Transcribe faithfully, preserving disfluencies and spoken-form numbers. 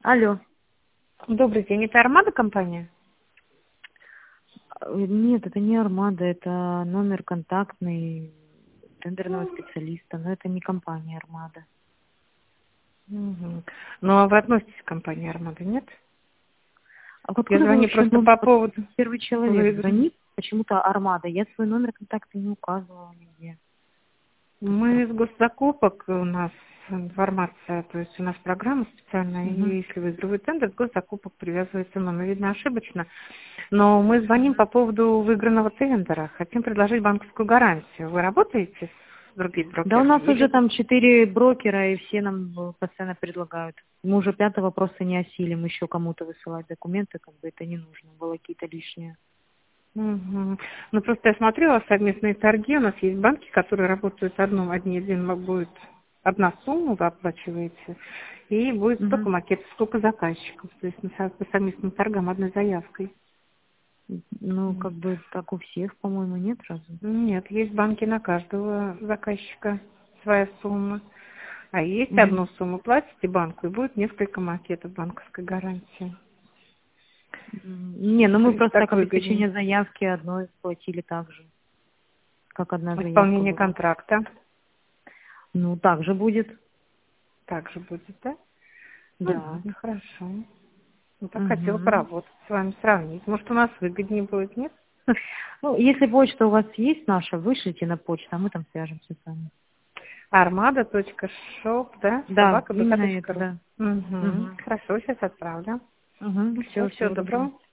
Алло. Добрый день, это Армада компания? Э, Нет, это не Армада, это номер контактный тендерного специалиста, но это не компания Армада. Угу. Ну, а вы относитесь к компании Армада, нет? А Я откуда вы звоню вообще просто номер? по Вот поводу первый человек выигрыша. звонит, почему-то Армада. Я свой номер контакта не указывала нигде. Это Мы из странно. госзакупок, у нас информация, то есть у нас программа специальная, Мгм. и если выигрывает тендер, с госзакупок привязывается номер. Видно, ошибочно. Но мы звоним по поводу выигранного тендера. Хотим предложить банковскую гарантию. Вы работаете с другими Да, у брокерами? нас уже Или... там четыре брокера, и все нам э, постоянно предлагают. Мы уже пятого просто не осилим еще кому-то высылать документы, как бы это не нужно, волокита лишнее. Мгм. Ну, просто я смотрю, у вас совместные торги, у нас есть банки, которые работают одном, одни, один будет одна сумма, вы оплачиваете, и будет столько Мгм. макетов, сколько заказчиков, то есть на со- по совместным торгам одной заявкой. Ну, Вот. как бы так у всех, по-моему, нет разве? Нет, есть банки на каждого заказчика своя сумма, а есть Мгм. одну сумму платите банку, и будет несколько макетов банковской гарантии. М, Не, ну То мы есть просто так к выгоднее. обеспечению заявки одной платили так же, как одна заявка Исполнение была. контракта Ну, так же будет, также будет, да? да. Понятно, хорошо. Ну, так хотела Мгм. поработать с вами, сравнить. Может, у нас выгоднее будет, нет? Ну, если почта у вас есть наша, вышлите на почту, а мы там свяжемся с вами. армада точка шоп, да? Да, собака бэ ка именно точка это, ру. да. Угу. Угу. Хорошо, сейчас отправлю. Угу. Все, Все, всего всего доброго. доброго.